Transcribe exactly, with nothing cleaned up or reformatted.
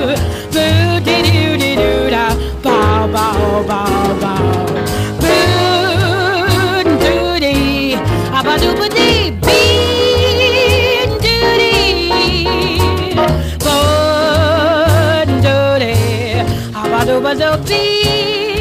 Boo dee doo dee doo da. Bow bow bow bow. Boo doo dee. Abba doo ba dee. Bee doo dee. Boo doo dee. Abba doo ba doo bee.